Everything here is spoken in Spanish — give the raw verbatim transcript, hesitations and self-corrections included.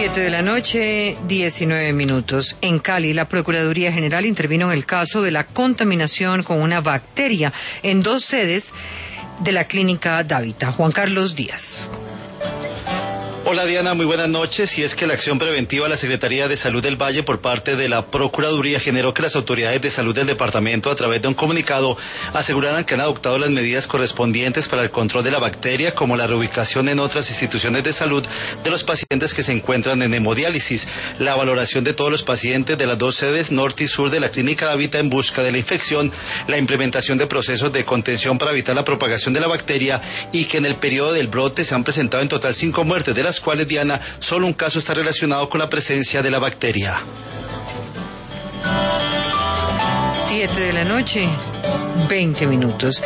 Siete de la noche, diecinueve minutos. En Cali, la Procuraduría General intervino en el caso de la contaminación con una bacteria en dos sedes de la clínica Davita. Juan Carlos Díaz. Hola Diana, muy buenas noches. Y es que la acción preventiva de la Secretaría de Salud del Valle por parte de la Procuraduría generó que las autoridades de salud del departamento, a través de un comunicado, aseguraran que han adoptado las medidas correspondientes para el control de la bacteria, como la reubicación en otras instituciones de salud de los pacientes que se encuentran en hemodiálisis, la valoración de todos los pacientes de las dos sedes norte y sur de la clínica Davita en busca de la infección, la implementación de procesos de contención para evitar la propagación de la bacteria, y que en el periodo del brote se han presentado en total cinco muertes, de las cuales, Diana, solo un caso está relacionado con la presencia de la bacteria. Siete de la noche, veinte minutos.